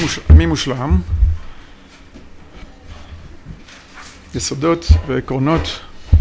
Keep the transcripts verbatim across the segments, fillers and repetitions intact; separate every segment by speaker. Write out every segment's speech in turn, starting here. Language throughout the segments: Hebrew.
Speaker 1: מי מושלם? יסודות ועקרונות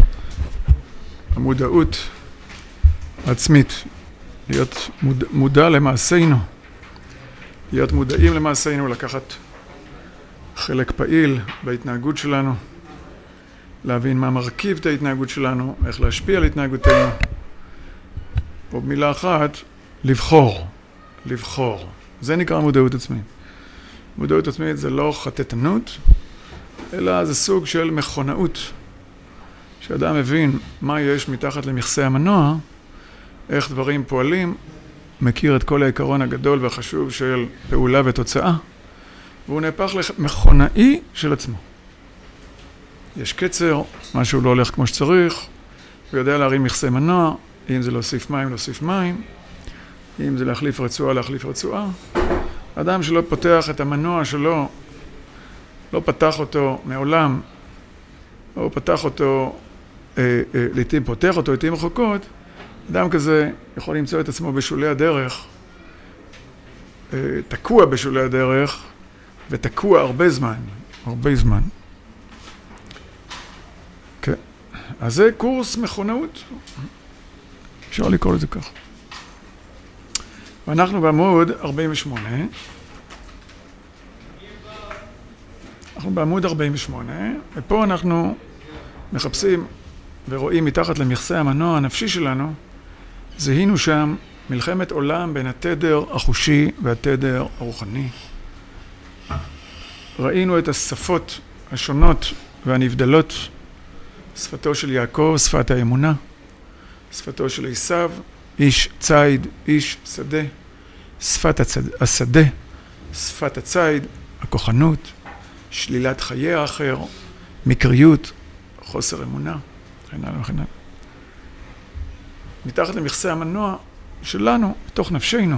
Speaker 1: המודעות העצמית, להיות מודע, מודע למעשינו, להיות מודעים למעשינו, לקחת חלק פעיל בהתנהגות שלנו, להבין מה מרכיב את ההתנהגות שלנו, איך להשפיע על התנהגותנו, או במילה אחת, לבחור, לבחור. זה נקרא מודעות עצמית. מודעות עצמית זה לא חטטנות, אלא זה סוג של מכונאות. שאדם מבין מה יש מתחת למכסה המנוע, איך דברים פועלים, מכיר את כל העיקרון הגדול והחשוב של פעולה ותוצאה, והוא נהפך למכונאי של עצמו. יש קצר, משהו לא הולך כמו שצריך, הוא יודע להרים מכסה מנוע, אם זה להוסיף מים, להוסיף מים, אם זה להחליף רצועה, להחליף רצועה. אדם שלא פותח את המנוע שלו, לא פתח אותו מעולם, או פתח אותו, אה, אה, לעתים פותח אותו, לעתים רחוקות, אדם כזה יכול למצוא את עצמו בשולי הדרך, אה, תקוע בשולי הדרך, ותקוע הרבה זמן, הרבה זמן. כן. אז זה קורס מכונאות. אפשר לקרוא לזה כך. ואנחנו בעמוד ארבעים ושמונה. אנחנו בעמוד ארבעים ושמונה, ופה אנחנו מחפשים ורואים מתחת למכסה המנוע הנפשי שלנו, זיהינו שם מלחמת עולם בין התדר החושי והתדר הרוחני. ראינו את השפות השונות והנבדלות, שפתו של יעקב, שפת האמונה, שפתו של עשיו, איש ציד, איש שדה, שפת הצד, השדה, שפת הציד, הכוחנות, שלילת חיי האחר, מקריות, חוסר אמונה, וכן הלאה וכן הלאה. מתחת למכסה המנוע שלנו, בתוך נפשנו,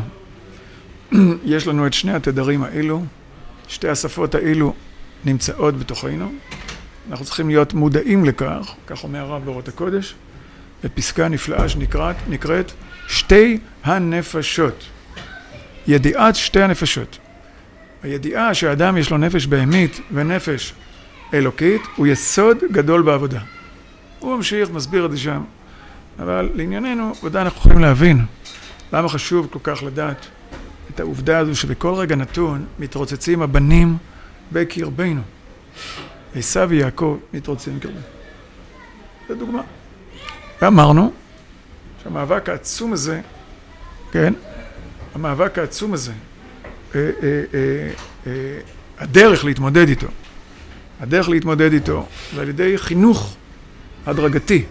Speaker 1: יש לנו את שני התדרים האלו, שתי השפות האלו נמצאות בתוכנו. אנחנו צריכים להיות מודעים לכך, כך אומר הרב באורות הקודש, בפסקה נפלאה שנקראת, נקראת שתי הנפשות. ידיעת שתי הנפשות. הידיעה שהאדם יש לו נפש בהמית ונפש אלוקית, הוא יסוד גדול בעבודה. הוא ממשיך, מסביר את זה שם. אבל לענייננו, ודאי אנחנו יכולים להבין למה חשוב כל כך לדעת את העובדה הזו שבכל רגע נתון מתרוצצים הבנים בקרבנו. עשיו ויעקב מתרוצצים בקרבנו. זו דוגמה. ואמרנו שהמאבק העצום הזה, כן, המאבק העצום הזה, אה, אה, אה, אה, הדרך להתמודד איתו, הדרך להתמודד איתו, זה על ידי חינוך הדרגתי,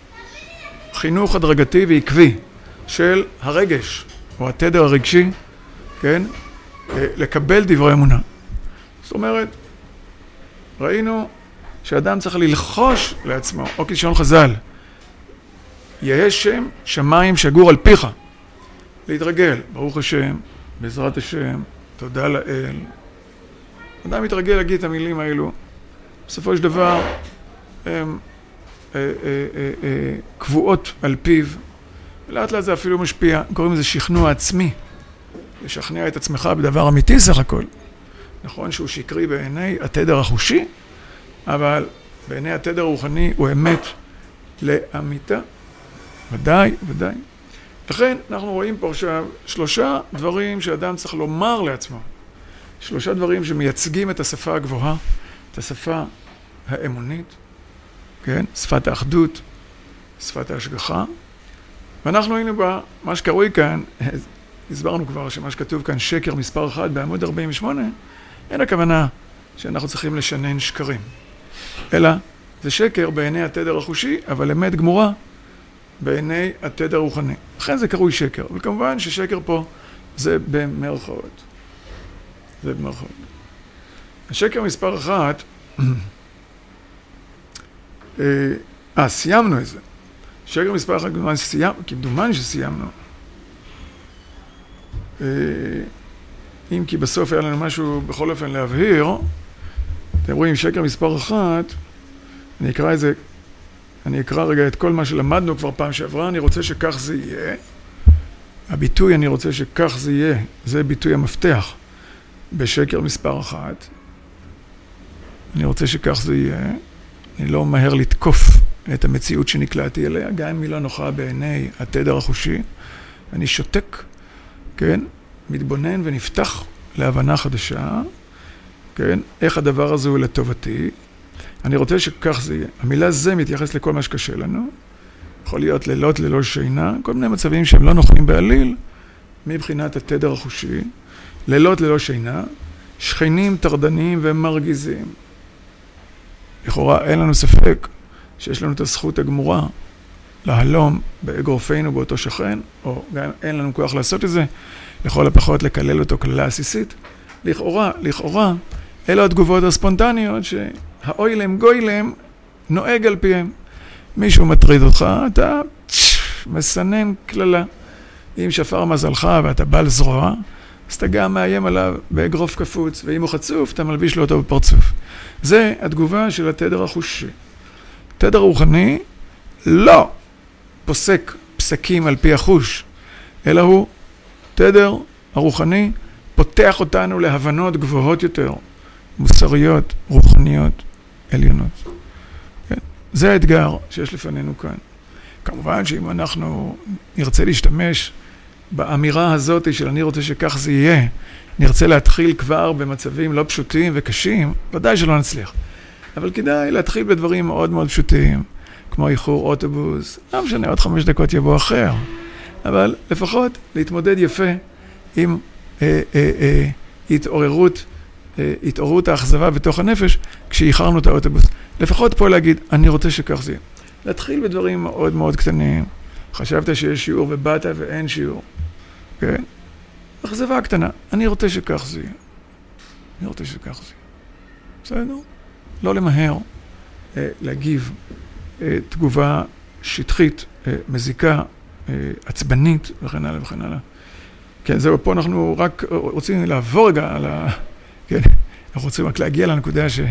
Speaker 1: חינוך הדרגתי ועקבי של הרגש, או התדר הרגשי, כן, אה, לקבל דברי אמונה. זאת אומרת, ראינו שאדם צריך ללחוש לעצמו, או כלשון חז"ל, יהא שם שמיים שגור על פיך, להתרגל, ברוך השם, בעזרת השם, תודה לאל. אדם מתרגל להגיד את המילים האלו, בסופו של דבר הם אה, אה, אה, אה, קבועות על פיו, ולאט לאט זה אפילו משפיע, קוראים לזה שכנוע עצמי, לשכנע את עצמך בדבר אמיתי סך הכל. נכון שהוא שקרי בעיני התדר החושי, אבל בעיני התדר הרוחני הוא אמת לאמיתה. ודאי, ודאי. לכן אנחנו רואים פה עכשיו שלושה דברים שאדם צריך לומר לעצמו. שלושה דברים שמייצגים את השפה הגבוהה, את השפה האמונית, כן? שפת האחדות, שפת ההשגחה. ואנחנו היינו בה, מה שקרוי כאן, הסברנו כבר שמה שכתוב כאן שקר מספר אחד בעמוד ארבעים ושמונה, אין הכוונה שאנחנו צריכים לשנן שקרים. אלא זה שקר בעיני התדר החושי, אבל אמת גמורה בעיני התדר הרוחני. לכן זה קרוי שקר. וכמובן ששקר פה זה במרכאות. זה במרכאות. השקר מספר אחת, אה, סיימנו את זה. שקר מספר אחת, כמדומן שסיימנו, כמדומן שסיימנו. אה, אם כי בסוף היה לנו משהו בכל אופן להבהיר, אתם רואים שקר מספר אחת, אני אקרא את זה, אני אקרא רגע את כל מה שלמדנו כבר פעם שעברה, אני רוצה שכך זה יהיה. הביטוי אני רוצה שכך זה יהיה, זה ביטוי המפתח. בשקר מספר אחת. אני רוצה שכך זה יהיה. אני לא מהר לתקוף את המציאות שנקלעתי אליה, גם אם היא לא נוחה בעיני התדר החושי. אני שותק, כן? מתבונן ונפתח להבנה חדשה, כן? איך הדבר הזה הוא לטובתי. אני רוצה שכך זה יהיה. המילה זה מתייחס לכל מה שקשה לנו. יכול להיות לילות ללא שינה, כל מיני מצבים שהם לא נוחים בעליל, מבחינת התדר החושי. לילות ללא שינה, שכנים טרדניים ומרגיזים. לכאורה אין לנו ספק שיש לנו את הזכות הגמורה להלום באגרופנו באותו שכן, או גם אין לנו כוח לעשות את זה, לכל הפחות לקלל אותו כללה עסיסית. לכאורה, לכאורה, אלו התגובות הספונטניות שהאוילם גוילם נוהג על פיהם. מישהו מטריד אותך, אתה מסנן כללה. אם שפר מזלך ואתה בעל זרוע, אז אתה גם מאיים עליו באגרוף קפוץ, ואם הוא חצוף, אתה מלביש לו אותו בפרצוף. זה התגובה של התדר החושי. תדר רוחני לא פוסק פסקים על פי החוש, אלא הוא תדר הרוחני פותח אותנו להבנות גבוהות יותר, מוסריות, רוחניות, עליונות. כן? זה האתגר שיש לפנינו כאן. כמובן שאם אנחנו נרצה להשתמש באמירה הזאת של אני רוצה שכך זה יהיה, נרצה להתחיל כבר במצבים לא פשוטים וקשים, ודאי שלא נצליח. אבל כדאי להתחיל בדברים מאוד מאוד פשוטים, כמו איחור אוטובוס, לא משנה, עוד חמש דקות יבוא אחר. אבל לפחות להתמודד יפה עם אה, אה, אה, התעוררות, אה, התעוררות האכזבה בתוך הנפש, כשאיחרנו את האוטובוס. לפחות פה להגיד, אני רוצה שכך זה יהיה. להתחיל בדברים מאוד מאוד קטנים. חשבת שיש שיעור ובאת ואין שיעור. כן? אכזבה קטנה. אני רוצה שכך זה יהיה. אני רוצה שכך זה יהיה. בסדר? לא למהר אה, להגיב אה, תגובה שטחית, אה, מזיקה, אה, עצבנית וכן הלאה וכן הלאה. כן, זהו, פה אנחנו רק רוצים לעבור רגע על ה... כן, אנחנו רוצים רק להגיע לנקודה ש...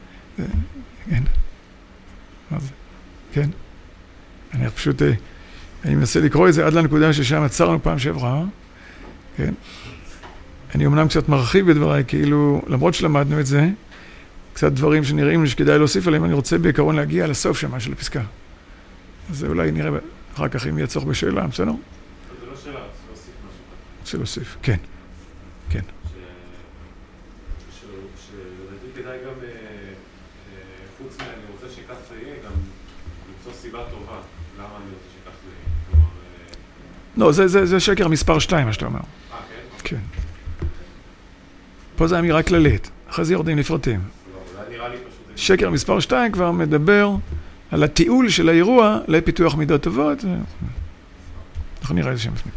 Speaker 1: כן. מה זה? כן. אני פשוט... אני מנסה לקרוא את זה עד לנקודה ששם עצרנו פעם שעברה. כן. אני אומנם קצת מרחיב בדבריי, כאילו, למרות שלמדנו את זה, קצת דברים שנראים לי שכדאי להוסיף עליהם, אני רוצה בעיקרון להגיע לסוף שמה של הפסקה. אז אולי נראה אחר כך אם יהיה צורך בשאלה, בסדר?
Speaker 2: זה לא שאלה, רוצה להוסיף משהו.
Speaker 1: רוצה להוסיף, כן. כן.
Speaker 2: שלדעתי כדאי גם, חוץ מה, אני רוצה שכך זה יהיה, גם למצוא סיבה טובה. למה אני רוצה שכך זה יהיה?
Speaker 1: לא, זה שקר מספר שתיים, מה שאתה אומר.
Speaker 2: אה, כן?
Speaker 1: כן. פה זה אמירה כללית. אחרי זה יורדים לפרטים.
Speaker 2: לא, זה נראה לי פשוט...
Speaker 1: שקר מספר שתיים כבר מדבר על התיעול של האירוע לפיתוח מידות טובות. אנחנו נראה איזה שם לפני.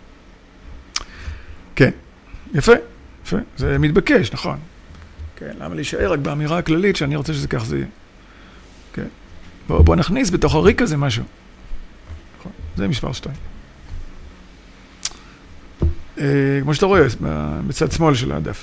Speaker 1: כן, יפה, יפה. זה מתבקש, נכון. כן, למה להישאר רק באמירה הכללית שאני רוצה שזה כך זה יהיה. כן. בוא, בוא נכניס בתוך הריק הזה משהו. נכון, זה מספר שתיים. אה, כמו שאתה רואה, בצד שמאל של הדף.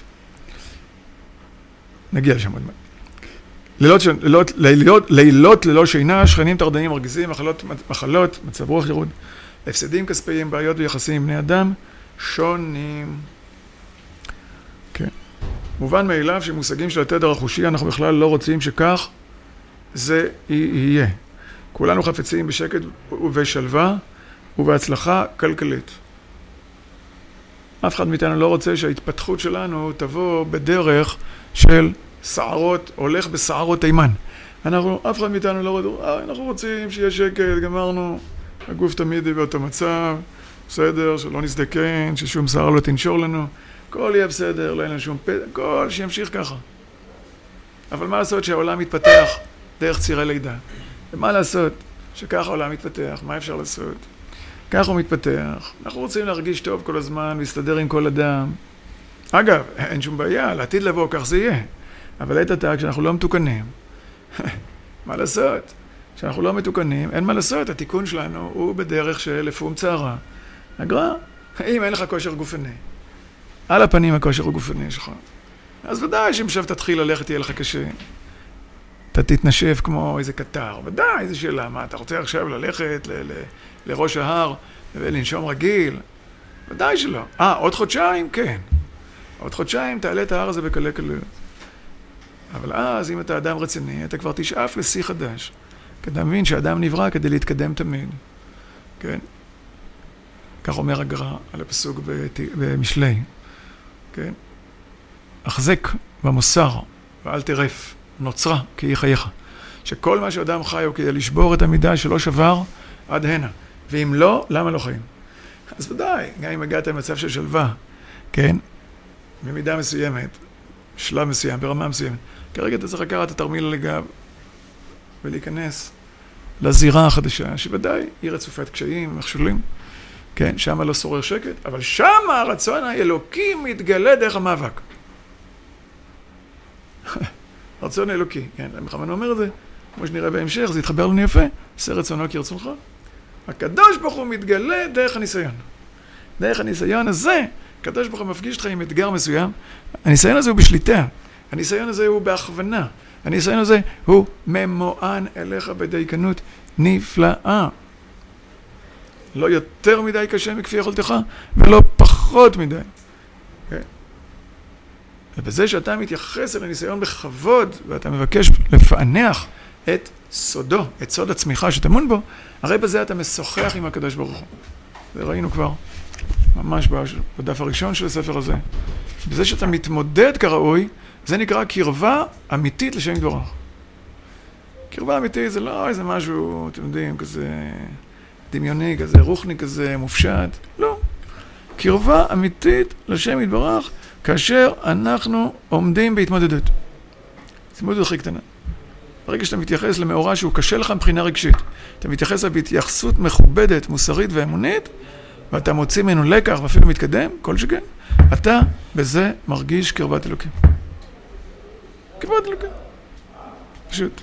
Speaker 1: נגיע לשם עוד מעט. לילות, לילות, לילות, לילות ללא שינה, שכנים טרדנים מרגיזים, מחלות, מחלות, מצב רוח ירוד, הפסדים כספיים, בעיות ויחסים עם בני אדם, שונים. כן. מובן מאליו שמושגים של התדר החושי, אנחנו בכלל לא רוצים שכך זה יהיה. כולנו חפצים בשקט ובשלווה ובהצלחה כלכלית. אף אחד מאיתנו לא רוצה שההתפתחות שלנו תבוא בדרך של סערות, הולך בסערות תימן. אנחנו, אף אחד מאיתנו לא רוצה, אנחנו רוצים שיהיה שקט, גמרנו, הגוף תמיד יהיה באותו מצב, בסדר, שלא נזדקן, ששום שער לא תנשור לנו, כל יהיה בסדר, לא יהיה לנו שום פתע, כל שימשיך ככה. אבל מה לעשות שהעולם מתפתח דרך צירי לידה? ומה לעשות שככה העולם מתפתח? מה אפשר לעשות? ככה הוא מתפתח, אנחנו רוצים להרגיש טוב כל הזמן, להסתדר עם כל אדם. אגב, אין שום בעיה, לעתיד לבוא, כך זה יהיה. אבל לעת עתה, כשאנחנו לא מתוקנים, מה לעשות? כשאנחנו לא מתוקנים, אין מה לעשות, התיקון שלנו הוא בדרך של לפום צערה. נגרע, אם אין לך כושר גופני, על הפנים הכושר הגופני שלך, אז ודאי שאם עכשיו תתחיל ללכת, יהיה לך קשה. אתה תתנשף כמו איזה קטר, ודאי, איזה שאלה, מה, אתה רוצה עכשיו ללכת ל- ל- לראש ההר ולנשום רגיל? ודאי שלא. אה, עוד חודשיים? כן. עוד חודשיים תעלה את ההר הזה בקלי קלות. אבל אז, אם אתה אדם רציני, אתה כבר תשאף לשיא חדש. כי אתה מבין שאדם נברא כדי להתקדם תמיד. כן? כך אומר הגר"א על הפסוק במשלי. כן? החזק במוסר, ואל תרף, נוצרה כי היא חייך. שכל מה שאדם חי הוא כדי לשבור את המידה שלא שבר עד הנה. ואם לא, למה לא חיים? אז ודאי, גם אם הגעת למצב של שלווה, כן? במידה מסוימת, שלב מסוים, ברמה מסוימת. כרגע אתה צריך לקחת את התרמיל לגב ולהיכנס לזירה החדשה, שוודאי היא רצופת קשיים ומכשולים. כן, שם לא שורר שקט, אבל שם הרצון האלוקי מתגלה דרך המאבק. הרצון האלוקי, כן, המחמן אומר את זה, כמו שנראה בהמשך, זה יתחבר לנו יפה, עשה רצונו כרצונך. הקדוש ברוך הוא מתגלה דרך הניסיון. דרך הניסיון הזה, הקדוש ברוך הוא מפגיש אותך עם אתגר מסוים, הניסיון הזה הוא בשליטה, הניסיון הזה הוא בהכוונה, הניסיון הזה הוא ממוען אליך בדייקנות נפלאה. לא יותר מדי קשה מכפי יכולתך, ולא פחות מדי. Okay. ובזה שאתה מתייחס אל הניסיון בכבוד, ואתה מבקש לפענח את סודו, את סוד הצמיחה שתמון בו, הרי בזה אתה משוחח עם הקדוש ברוך הוא. זה ראינו כבר ממש בדף הראשון של הספר הזה. בזה שאתה מתמודד כראוי, זה נקרא קרבה אמיתית לשם יתברך. קרבה אמיתית זה לא איזה משהו, אתם יודעים, כזה דמיוני, כזה רוחני, כזה מופשט. לא. קרבה אמיתית לשם יתברך, כאשר אנחנו עומדים בהתמודדות. התמודדות הכי קטנה. ברגע שאתה מתייחס למאורע שהוא קשה לך מבחינה רגשית, אתה מתייחס לה בהתייחסות מכובדת, מוסרית ואמונית, ואתה מוציא ממנו לקח ואפילו מתקדם, כל שכן, אתה בזה מרגיש קרבת אלוקים. קרבת אלוקים. פשוט.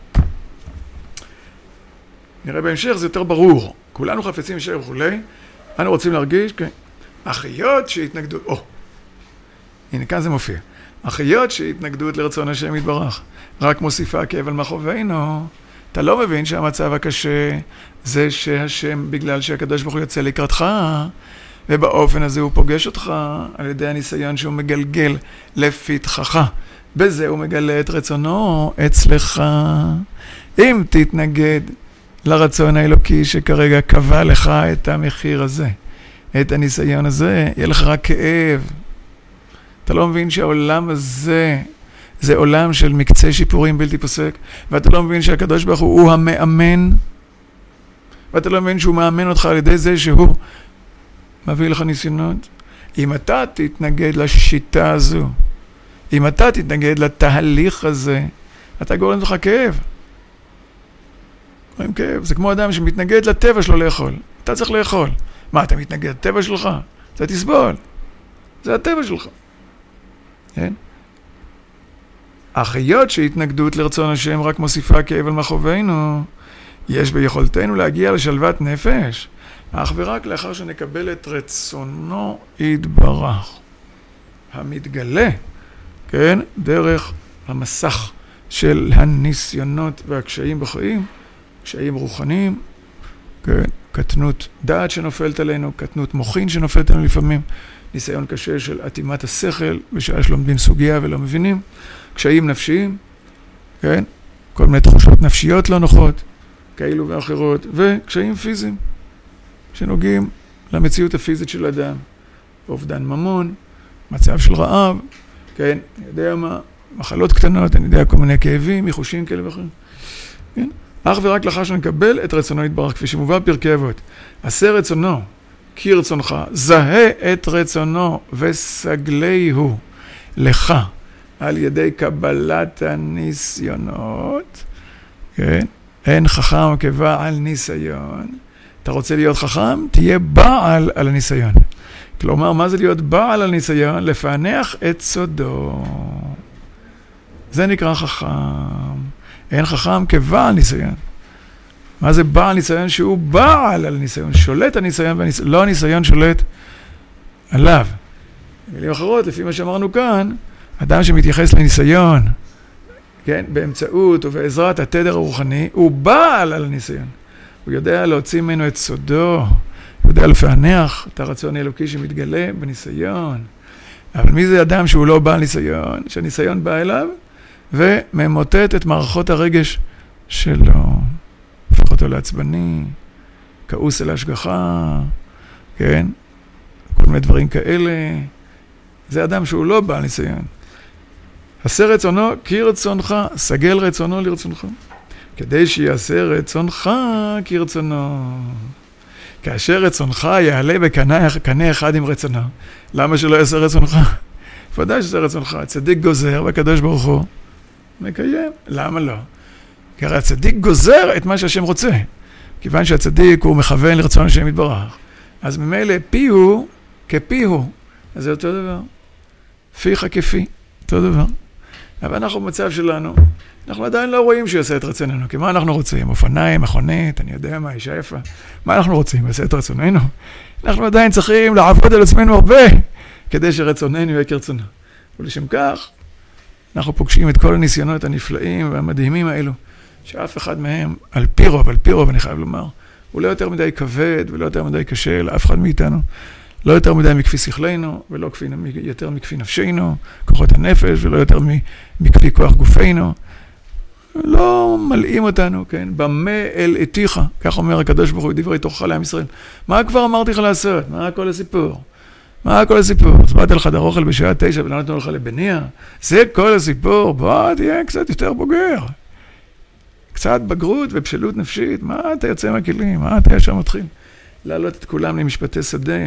Speaker 1: נראה בהמשך, זה יותר ברור. כולנו חפצים משאר וכולי, אנו רוצים להרגיש, כן, אחיות שהתנגדו, או, הנה כאן זה מופיע. אחיות שהתנגדות לרצון השם יתברך, רק מוסיפה כאב על מחובנו. אתה לא מבין שהמצב הקשה זה שהשם, בגלל שהקדוש ברוך הוא יוצא לקראתך, ובאופן הזה הוא פוגש אותך על ידי הניסיון שהוא מגלגל לפתחך. בזה הוא מגלה את רצונו אצלך. אם תתנגד לרצון האלוקי שכרגע קבע לך את המחיר הזה, את הניסיון הזה, יהיה לך רק כאב. אתה לא מבין שהעולם הזה זה עולם של מקצה שיפורים בלתי פוסק, ואתה לא מבין שהקדוש ברוך הוא הוא המאמן, ואתה לא מבין שהוא מאמן אותך על ידי זה שהוא מביא לך ניסיונות. אם אתה תתנגד לשיטה הזו, אם אתה תתנגד לתהליך הזה, אתה גורם לך כאב. גורם כאב. זה כמו אדם שמתנגד לטבע שלו לאכול. אתה צריך לאכול. מה, אתה מתנגד לטבע שלך? אתה תסבול. זה הטבע שלך. כן? החיות שהתנגדות לרצון השם רק מוסיפה כאב על מחובנו. יש ביכולתנו להגיע לשלוות נפש, אך ורק לאחר שנקבל את רצונו יתברך. המתגלה, כן? דרך המסך של הניסיונות והקשיים בחיים, קשיים רוחניים, כן? קטנות דעת שנופלת עלינו, קטנות מוחין שנופלת עלינו לפעמים, ניסיון קשה של אטימת השכל, בשעה שלומדים סוגיה ולא מבינים, קשיים נפשיים, כן? כל מיני תחושות נפשיות לא נוחות, כאלו ואחרות, וקשיים פיזיים, שנוגעים למציאות הפיזית של אדם, אובדן ממון, מצב של רעב, כן? אני יודע מה, מחלות קטנות, אני יודע כל מיני כאבים, מיחושים כאלה ואחרים, כן? אך ורק לאחר שנקבל את רצונו יתברך, כפי שמובא בפרקי אבות, עשה רצונו, כרצונך, זהה את רצונו וסגלהו לך על ידי קבלת הניסיונות. כן? אין חכם כבעל ניסיון. אתה רוצה להיות חכם? תהיה בעל על הניסיון. כלומר, מה זה להיות בעל על ניסיון? לפענח את סודו. זה נקרא חכם. אין חכם כבעל ניסיון. מה זה בעל ניסיון? שהוא בעל על ניסיון, שולט הניסיון, והניס... לא הניסיון שולט עליו. במילים אחרות, לפי מה שאמרנו כאן, אדם שמתייחס לניסיון, כן, באמצעות ובעזרת התדר הרוחני, הוא בעל על הניסיון. הוא יודע להוציא ממנו את סודו, הוא יודע לפענח את הרצון האלוקי שמתגלה בניסיון. אבל מי זה אדם שהוא לא בעל ניסיון, שהניסיון בא אליו, וממוטט את מערכות הרגש שלו, הופך אותו לעצבני, כעוס אל השגחה, כן? כל מיני דברים כאלה. זה אדם שהוא לא בעל ניסיון. עשה רצונו כרצונך, סגל רצונו לרצונך. כדי שיעשה רצונך כרצונו. כאשר רצונך יעלה בקנה אחד עם רצונו. למה שלא יעשה רצונך? ודאי שזה רצונך. הצדיק גוזר והקדוש ברוך הוא מקיים. למה לא? כי הרי הצדיק גוזר את מה שהשם רוצה. כיוון שהצדיק הוא מכוון לרצון השם יתברך. אז ממילא פי הוא כפי הוא. אז זה אותו דבר. פיך כפי. אותו דבר. אבל אנחנו במצב שלנו, אנחנו עדיין לא רואים שיעשה את רצוננו. כי מה אנחנו רוצים? אופניים, מכונית, אני יודע מה, אישה יפה. מה אנחנו רוצים? יעשה את רצוננו? אנחנו עדיין צריכים לעבוד על עצמנו הרבה, כדי שרצוננו יהיה כרצונו. ולשם כך, אנחנו פוגשים את כל הניסיונות הנפלאים והמדהימים האלו, שאף אחד מהם, על פי רוב, על פי רוב, אני חייב לומר, הוא לא יותר מדי כבד ולא יותר מדי קשה לאף אחד מאיתנו. לא יותר מדי מכפי שכלנו, ולא כפי, יותר מכפי נפשנו, כוחות הנפש, ולא יותר מכפי כוח גופנו. לא מלאים אותנו, כן? במה אל עתיך, כך אומר הקדוש ברוך הוא, דברי תורך לעם ישראל. מה כבר אמרתי לך לעשות? מה כל הסיפור? מה כל הסיפור? אז באתי לך דרך אוכל בשעה תשע ולא נתנו לך לבניה. זה כל הסיפור. בוא, תהיה קצת יותר בוגר. קצת בגרות ובשלות נפשית. מה אתה יוצא מהכלים? מה אתה ישר מתחיל? להעלות את כולם למשפטי שדה.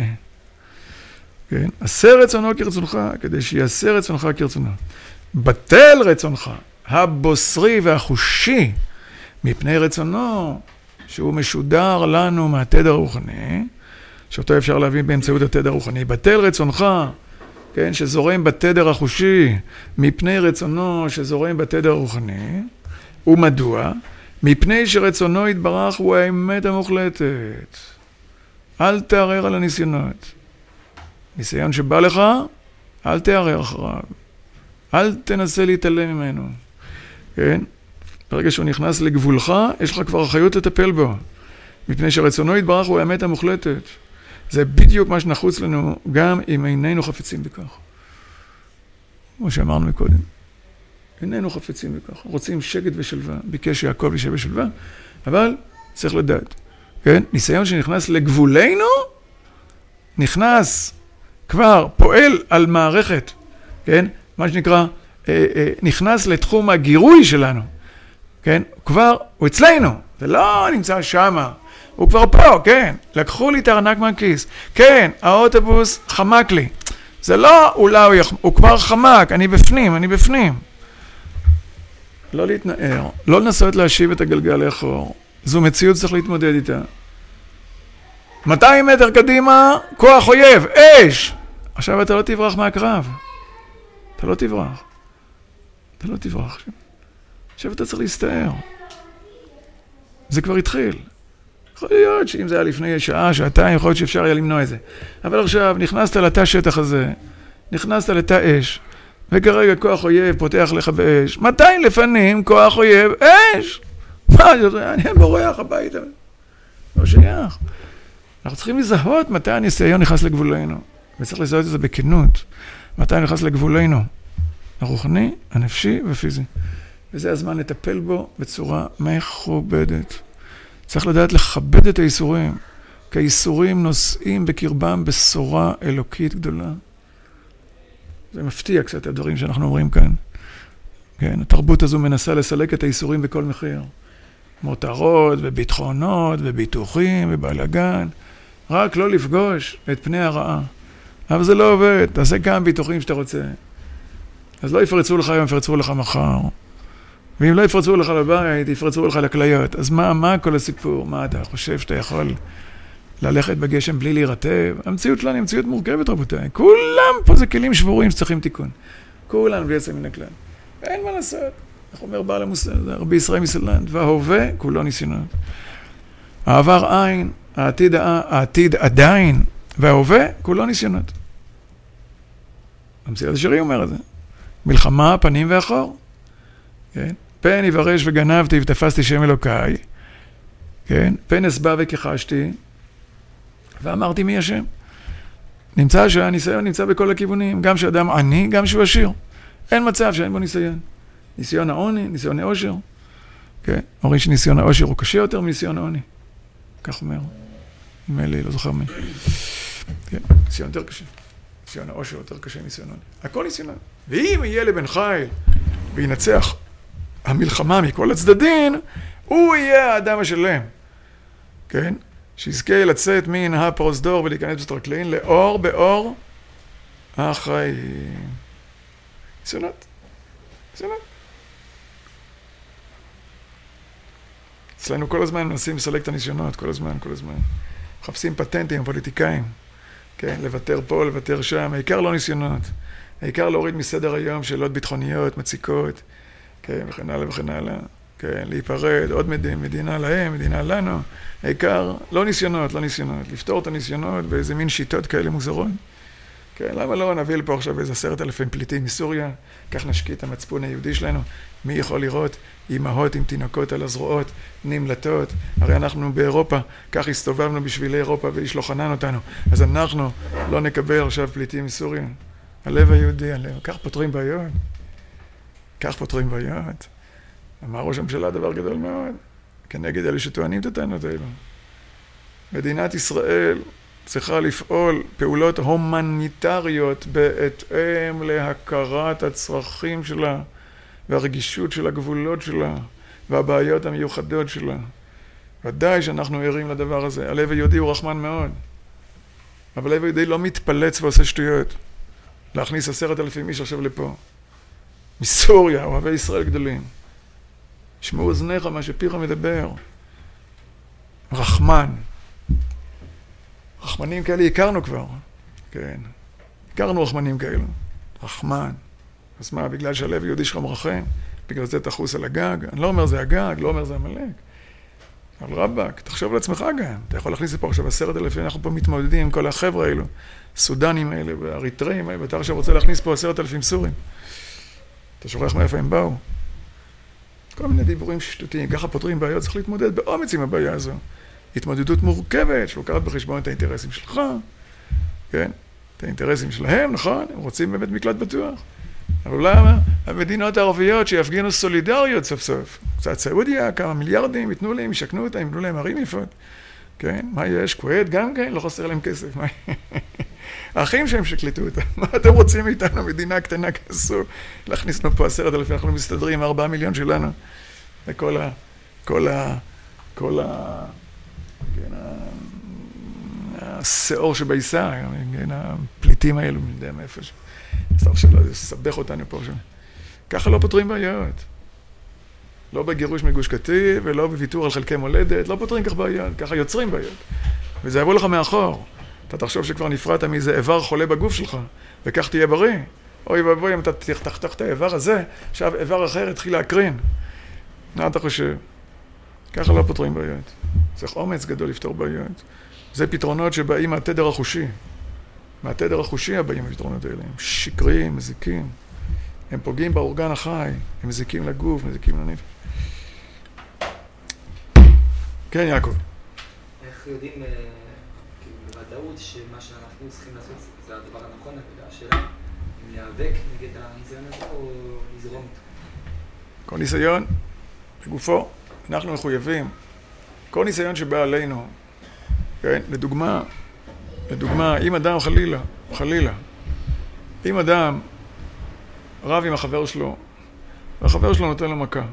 Speaker 1: כן? עשה רצונו כרצונך, כדי שיעשה רצונך כרצונו. בטל רצונך, הבוסרי והחושי, מפני רצונו, שהוא משודר לנו מהתדר הרוחני, שאותו אפשר להבין באמצעות התדר הרוחני. בטל רצונך, כן? שזורם בתדר החושי, מפני רצונו שזורם בתדר הרוחני, ומדוע? מפני שרצונו יתברך הוא האמת המוחלטת. אל תערער על הניסיונות. ניסיון שבא לך, אל תערער אחריו. אל תנסה להתעלם ממנו. כן? ברגע שהוא נכנס לגבולך, יש לך כבר אחריות לטפל בו. מפני שרצונו יתברך הוא האמת המוחלטת. זה בדיוק מה שנחוץ לנו, גם אם איננו חפצים בכך. כמו שאמרנו מקודם. איננו חפצים בכך. רוצים שקט ושלווה. ביקש יעקב ישב בשלווה, אבל צריך לדעת. כן? ניסיון שנכנס לגבולנו, נכנס, כבר פועל על מערכת, כן? מה שנקרא, אה, אה, נכנס לתחום הגירוי שלנו, כן? כבר, הוא אצלנו, זה לא נמצא שמה, הוא כבר פה, כן? לקחו לי את הארנק מהכיס, כן, האוטובוס חמק לי, זה לא אולי הוא, יח... הוא כבר חמק, אני בפנים, אני בפנים. לא להתנער, לא לנסות להשיב את הגלגל לאחור, זו מציאות צריך להתמודד איתה. מאתיים מטר קדימה, כוח אויב, אש! עכשיו אתה לא תברח מהקרב. אתה לא תברח. אתה לא תברח. עכשיו אתה צריך להסתער. זה כבר התחיל. יכול להיות שאם זה היה לפני שעה, שעתיים, יכול להיות שאפשר היה למנוע את זה. אבל עכשיו נכנסת לתא שטח הזה, נכנסת לתא אש, וכרגע כוח אויב פותח לך באש. מתי לפנים כוח אויב? אש! מה זה? אני בורח הביתה. לא שייך. אנחנו צריכים לזהות מתי הניסיון נכנס לגבולנו. וצריך לזהות את זה בכנות. מתי נכנס לגבולנו. הרוחני, הנפשי ופיזי. וזה הזמן לטפל בו בצורה מכובדת. צריך לדעת לכבד את האיסורים. כי האיסורים נושאים בקרבם בשורה אלוקית גדולה. זה מפתיע קצת הדברים שאנחנו אומרים כאן. כן, התרבות הזו מנסה לסלק את האיסורים בכל מחיר. מותרות וביטחונות וביטוחים ובלגן. רק לא לפגוש את פני הרעה. אבל זה לא עובד. תעשה כמה ביטוחים שאתה רוצה. אז לא יפרצו לך היום, יפרצו לך מחר. ואם לא יפרצו לך לבית, יפרצו לך לכליות. אז מה, מה כל הסיפור? מה אתה חושב שאתה יכול ללכת בגשם בלי להירטב? המציאות שלנו היא מציאות מורכבת, רבותיי. כולם פה זה כלים שבורים שצריכים תיקון. כולם בלי יצא מן הכלל. אין מה לעשות. איך אומר בעל המוסר, רבי ישראל מסלנט, וההווה כולו ניסיונות. העבר עין, העתיד, העתיד עדיין, וההווה כולו ניסיונות. המציאות השירי אומר את זה. מלחמה, פנים ואחור. כן? פן יברש וגנבתי ותפסתי שם אלוקיי. כן? פן אסבע וכחשתי, ואמרתי מי השם. נמצא שהניסיון נמצא בכל הכיוונים, גם שאדם עני, גם שהוא עשיר. אין מצב שאין בו ניסיון. ניסיון העוני, ניסיון העושר. כן, אומרים שניסיון העושר הוא קשה יותר מניסיון העוני. כך אומר. נדמה לי, לא זוכר מי. כן, ניסיון יותר קשה. ניסיון העושר יותר קשה מניסיון העוני. הכל ניסיון. ואם יהיה לבן חיל וינצח המלחמה מכל הצדדים, הוא יהיה האדם השלם. כן? שיזכה לצאת מן הפרוזדור ולהיכנס בסטרקלין לאור באור החיים. ניסיונות. ניסיונות. אצלנו כל הזמן מנסים לסלק את הניסיונות, כל הזמן, כל הזמן. מחפשים פטנטים, פוליטיקאים. כן, לוותר פה, לוותר שם. העיקר לא ניסיונות. העיקר להוריד מסדר היום שאלות ביטחוניות, מציקות, כן, וכן הלאה וכן הלאה. כן, להיפרד, עוד מדינה, מדינה להם, מדינה לנו. העיקר, לא ניסיונות, לא ניסיונות. לפתור את הניסיונות באיזה מין שיטות כאלה מוזרות. כן, למה לא נביא לפה עכשיו איזה עשרת אלפים פליטים מסוריה, כך נשקיע את המצפון היהודי שלנו. מי יכול לראות אימהות עם תינוקות על הזרועות, נמלטות? הרי אנחנו באירופה, כך הסתובבנו בשבילי אירופה ואיש לא חנן אותנו. אז אנחנו לא נקבל עכשיו פליטים מסוריה. הלב היהודי, הלב. כך פותרים בעיות. כך פותרים בעיות. אמר ראש הממשלה דבר גדול מאוד, כנגד אלה שטוענים את הטענות האלו. מדינת ישראל צריכה לפעול פעולות הומניטריות בהתאם להכרת הצרכים שלה והרגישות של הגבולות שלה והבעיות המיוחדות שלה. ודאי שאנחנו ערים לדבר הזה. הלב היהודי הוא רחמן מאוד. אבל הלב היהודי לא מתפלץ ועושה שטויות. להכניס עשרת אלפים איש עכשיו לפה. מסוריה, אוהבי ישראל גדולים. שמעו אוזניך מה שפיך מדבר. רחמן. רחמנים כאלה הכרנו כבר. כן. הכרנו רחמנים כאלו. רחמן. אז מה, בגלל שהלב יהודי שלך מרחם? בגלל זה תחוס על הגג? אני לא אומר זה הגג, לא אומר זה המלאק. אבל רבק, תחשוב לעצמך גם. אתה יכול להכניס לפה עכשיו עשרת אלפים, אנחנו פה מתמודדים עם כל החבר'ה האלו. סודנים האלה והאריתראים האלה, ואתה עכשיו רוצה להכניס פה עשרת אלפים סורים. אתה שוכח מאיפה הם באו. כל מיני דיבורים שטותיים, ככה פותרים בעיות, צריך להתמודד באומץ עם הבעיה הזו. התמודדות מורכבת, שלוקחת בחשבון את האינטרסים שלך, כן? את האינטרסים שלהם, נכון? הם רוצים באמת מקלט בטוח. אבל למה? המדינות הערביות שיפגינו סולידריות סוף סוף. קצת סעודיה, כמה מיליארדים, ייתנו להם, ישכנו אותם, ייתנו להם ערים יפות. כן? מה יש? כווית גם כן? לא חסר להם כסף. האחים שהם שקלטו אותם. מה אתם רוצים מאיתנו? מדינה קטנה כזו. להכניס לנו פה עשרת אלפים, אנחנו מסתדרים ארבעה מיליון שלנו. וכל ה... כל ה... כל ה... כן, השיעור שבעיסה, כן, הפליטים האלו, אני יודע מאיפה ש... אז עכשיו לא לסבך אותנו פה שם. ככה לא פותרים בעיות. לא בגירוש מגוש קטיף ולא בוויתור על חלקי מולדת, לא פותרים כך בעיות, ככה יוצרים בעיות. וזה יבוא לך מאחור. אתה תחשוב שכבר נפרדת מאיזה איבר חולה בגוף שלך, וכך תהיה בריא. אוי ובואי, אם אתה תחתוך את האיבר הזה, עכשיו איבר אחר התחיל להקרין. מה אתה חושב? ככה לא פותרים בעיות. צריך אומץ גדול לפתור בעיות. זה פתרונות שבאים מהתדר החושי. מהתדר החושי הבאים הפתרונות האלה. הם שקריים, מזיקים. הם פוגעים באורגן החי. הם מזיקים לגוף, מזיקים לנפש. כן, יעקב.
Speaker 3: איך יודעים בוודאות שמה שאנחנו צריכים לעשות זה הדבר הנכון, השאלה אם להיאבק נגד הניסיון הזה או לזרום איתו?
Speaker 1: כל ניסיון בגופו, אנחנו מחויבים. כל ניסיון שבא עלינו, כן? לדוגמה, לדוגמה, אם אדם חלילה, חלילה, אם אדם רב עם החבר שלו, והחבר שלו נותן לו מכה,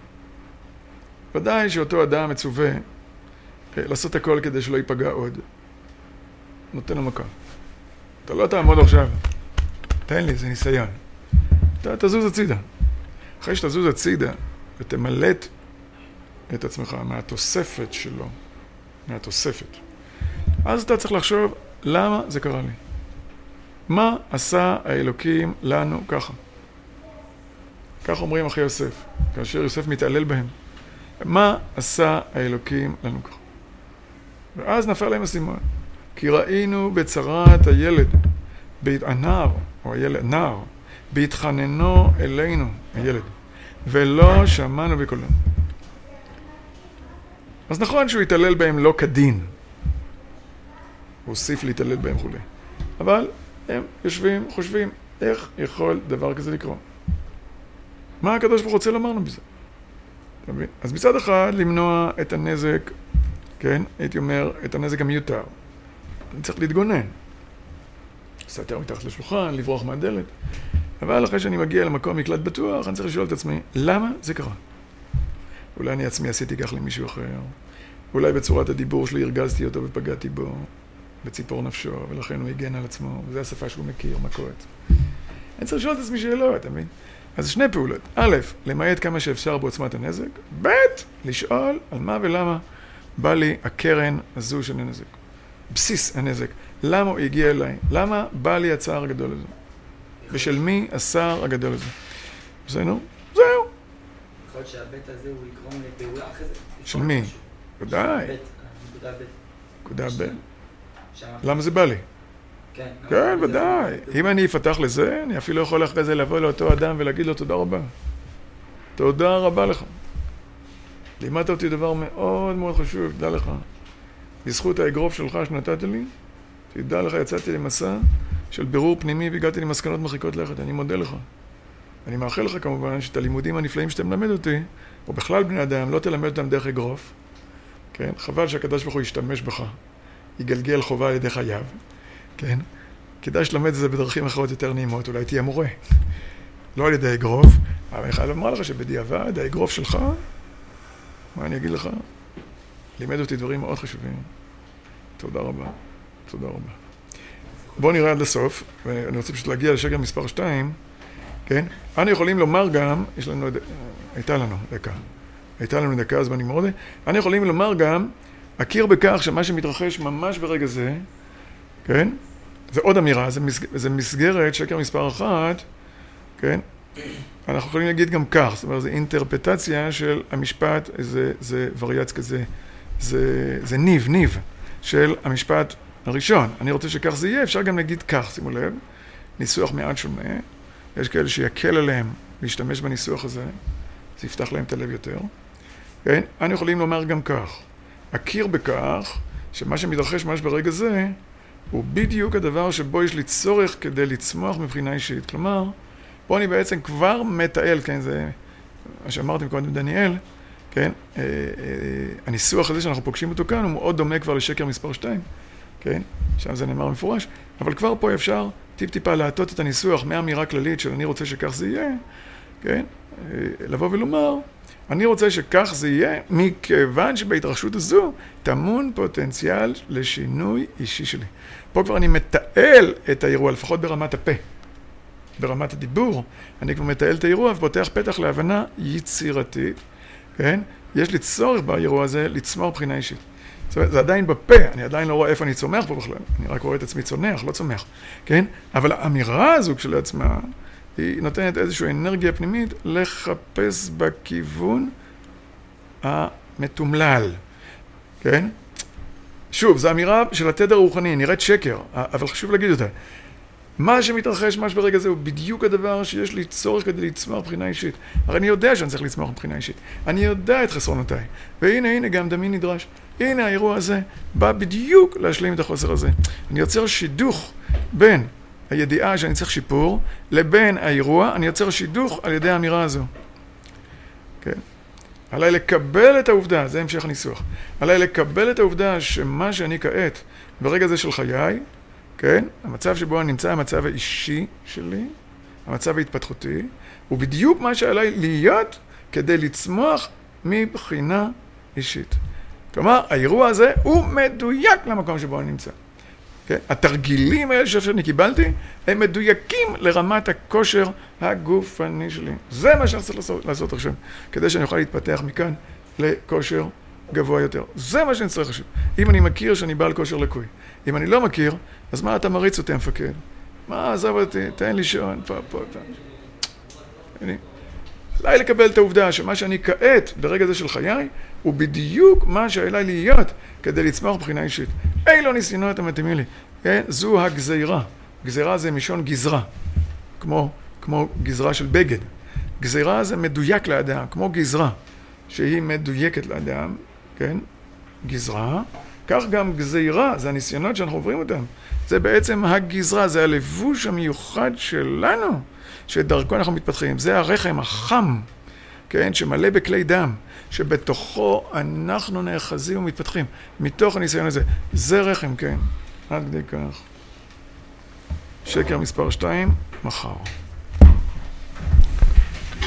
Speaker 1: ודאי שאותו אדם מצווה לעשות הכל כדי שלא ייפגע עוד. נותן לו מכה. אתה לא תעמוד עכשיו. תן לי, זה ניסיון. אתה תזוז הצידה. אחרי שתזוז הצידה ותמלט את עצמך מהתוספת שלו, מהתוספת. אז אתה צריך לחשוב, למה זה קרה לי? מה עשה האלוקים לנו ככה? כך אומרים אחי יוסף, כאשר יוסף מתעלל בהם. מה עשה האלוקים לנו ככה? ואז נפל להם הסימן. כי ראינו בצרת הילד, הנער, או הילד, נער, בהתחננו אלינו, הילד, ולא שמענו בקולו. אז נכון שהוא התעלל בהם לא כדין. הוא הוסיף להתעלל בהם חולי. אבל הם יושבים, חושבים, איך יכול דבר כזה לקרות? מה הקדוש ברוך הוא רוצה לומר לנו בזה? אתה מבין? אז מצד אחד, למנוע את הנזק, כן? הייתי אומר, את הנזק המיותר. אני צריך להתגונן. סתר מתחת לשולחן, לברוח מהדלת. אבל אחרי שאני מגיע למקום מקלט בטוח, אני צריך לשאול את עצמי, למה זה קרה? אולי אני עצמי עשיתי כך למישהו אחר. אולי בצורת הדיבור שלי הרגזתי אותו ופגעתי בו, בציפור נפשו, ולכן הוא הגן על עצמו, וזו השפה שהוא מכיר, מכות. אני צריך לשאול את עצמי שאלות, אתה מבין? אז שני פעולות. א', למעט כמה שאפשר בעוצמת הנזק. ב', לשאול על מה ולמה בא לי הקרן הזו של הנזק. בסיס הנזק. למה הוא הגיע אליי? למה בא לי הצער הגדול הזה? ושל מי הצער הגדול הזה? בסדר? זהו.
Speaker 3: יכול להיות שהבית הזה הוא יקרום לפעולה אחרי זה?
Speaker 1: של מי? ודאי.
Speaker 3: נקודה ב'.
Speaker 1: נקודה ב'. למה זה בא לי?
Speaker 3: כן.
Speaker 1: כן, ודאי. אם אני אפתח לזה, אני אפילו יכול אחרי זה לבוא לאותו אדם ולהגיד לו תודה רבה. תודה רבה לך. לימדת אותי דבר מאוד מאוד חשוב, תדע לך. בזכות האגרוף שלך שנתת לי, תדע לך, יצאתי למסע של בירור פנימי והגעתי למסקנות מרחיקות לכת. אני מודה לך. אני מאחל לך כמובן שאת הלימודים הנפלאים שאתה מלמד אותי, או בכלל בני אדם, לא תלמד אותם דרך אגרוף. כן? חבל שהקדוש ברוך הוא ישתמש בך. יגלגל חובה על ידי חייו. כן? כדאי שלמד את זה בדרכים אחרות יותר נעימות, אולי תהיה מורה. לא על ידי אגרוף, אבל אני חייב לומר לך שבדיעבד, האגרוף שלך, מה אני אגיד לך? לימד אותי דברים מאוד חשובים. תודה רבה. תודה רבה. בואו נראה עד לסוף, ואני רוצה פשוט להגיע לשקר מספר שתיים, כן? אנו יכולים לומר גם, יש לנו, הייתה לנו דקה, הייתה לנו דקה, אז בוא נגמור את זה. אנו יכולים לומר גם, הכיר בכך שמה שמתרחש ממש ברגע זה, כן? זה עוד אמירה, זה, מסג... זה מסגרת, שקר מספר אחת, כן? אנחנו יכולים להגיד גם כך, זאת אומרת, זה אינטרפטציה של המשפט, זה, זה וריאץ כזה, זה, זה ניב, ניב של המשפט הראשון. אני רוצה שכך זה יהיה, אפשר גם להגיד כך, שימו לב, ניסוח מעט שונה, יש כאלה שיקל עליהם להשתמש בניסוח הזה, זה יפתח להם את הלב יותר, כן? אנחנו יכולים לומר גם כך, הכיר בכך שמה שמתרחש ממש ברגע זה, הוא בדיוק הדבר שבו יש לי צורך כדי לצמוח מבחינה אישית. כלומר, פה אני בעצם כבר מתעל, כן, זה מה שאמרתי קודם דניאל, כן, אה, אה, הניסוח הזה שאנחנו פוגשים אותו כאן, הוא מאוד דומה כבר לשקר מספר שתיים, כן, שם זה נאמר מפורש, אבל כבר פה אפשר טיפ-טיפה להטות את הניסוח מהאמירה כללית של אני רוצה שכך זה יהיה, כן, אה, לבוא ולומר, אני רוצה שכך זה יהיה, מכיוון שבהתרחשות הזו טמון פוטנציאל לשינוי אישי שלי. פה כבר אני מתעל את האירוע, לפחות ברמת הפה, ברמת הדיבור. אני כבר מתעל את האירוע ופותח פתח להבנה יצירתית, כן? יש לי צורך באירוע הזה לצמוח מבחינה אישית. זאת אומרת, זה עדיין בפה, אני עדיין לא רואה איפה אני צומח פה בכלל. אני רק רואה את עצמי צונח, לא צומח, כן? אבל האמירה הזו כשלעצמה, היא נותנת איזושהי אנרגיה פנימית לחפש בכיוון המתומלל, כן? שוב, זו אמירה של התדר הרוחני, נראית שקר, אבל חשוב להגיד אותה. מה שמתרחש ממש ברגע זה הוא בדיוק הדבר שיש לי צורך כדי לצמוח מבחינה אישית. הרי אני יודע שאני צריך לצמוח מבחינה אישית. אני יודע את חסרונותיי. והנה, הנה, גם דמי נדרש. הנה, האירוע הזה בא בדיוק להשלים את החוסר הזה. אני יוצר שידוך בין הידיעה שאני צריך שיפור, לבין האירוע, אני יוצר שידוך על ידי האמירה הזו. כן? עליי לקבל את העובדה, זה המשך הניסוח, עליי לקבל את העובדה שמה שאני כעת, ברגע זה של חיי, כן? המצב שבו אני נמצא, המצב האישי שלי, המצב ההתפתחותי, הוא בדיוק מה שעליי להיות כדי לצמוח מבחינה אישית. כלומר, האירוע הזה הוא מדויק למקום שבו אני נמצא. Okay? התרגילים האלה שאני קיבלתי, הם מדויקים לרמת הכושר הגופני שלי. זה מה שאני צריך לעשות, לעשות עכשיו, כדי שאני אוכל להתפתח מכאן לכושר גבוה יותר. זה מה שאני צריך עכשיו. אם אני מכיר שאני בעל כושר לקוי. אם אני לא מכיר, אז מה אתה מריץ אותי המפקד? מה, עזב אותי, תן לי שעון, פה, פה, פה. הנה. עליי לקבל את העובדה שמה שאני כעת ברגע זה של חיי, הוא בדיוק מה שעליי להיות כדי לצמוח מבחינה אישית. אילו ניסיונות המתאימים לי. כן? זו הגזירה. גזירה זה משון גזרה, כמו, כמו גזרה של בגד. גזירה זה מדויק לאדם, כמו גזרה, שהיא מדויקת לאדם, כן? גזרה. כך גם גזירה, זה הניסיונות שאנחנו עוברים אותם. זה בעצם הגזרה, זה הלבוש המיוחד שלנו, שדרכו אנחנו מתפתחים. זה הרחם החם, כן, שמלא בכלי דם, שבתוכו אנחנו נאחזים ומתפתחים. מתוך הניסיון הזה. זה רחם, כן. עד כדי כך. שקר מספר שתיים, מחר.